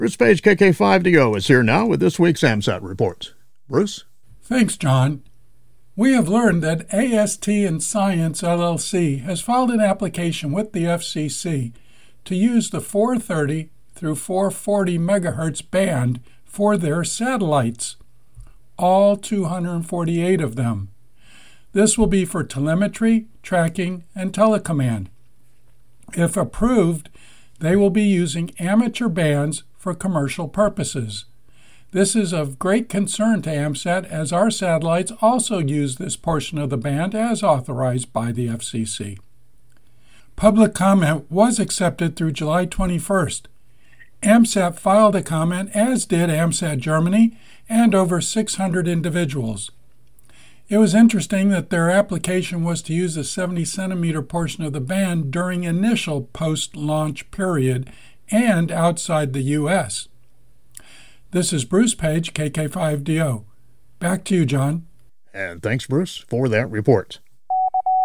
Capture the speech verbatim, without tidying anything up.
Bruce Page, K K five D O, is here now with this week's AMSAT report. Bruce? Thanks, John. We have learned that A S T and Science, L L C has filed an application with the F C C to use the four thirty through four forty megahertz band for their satellites, all two hundred forty-eight of them. This will be for telemetry, tracking, and telecommand. If approved, they will be using amateur bands for commercial purposes. This is of great concern to AMSAT as our satellites also use this portion of the band as authorized by the F C C. Public comment was accepted through July twenty-first. AMSAT filed a comment, as did AMSAT Germany and over six hundred individuals. It was interesting that their application was to use the seventy centimeter portion of the band during initial post-launch period and outside the U S. This is Bruce Page, K K five D O. Back to you, John. And thanks, Bruce, for that report.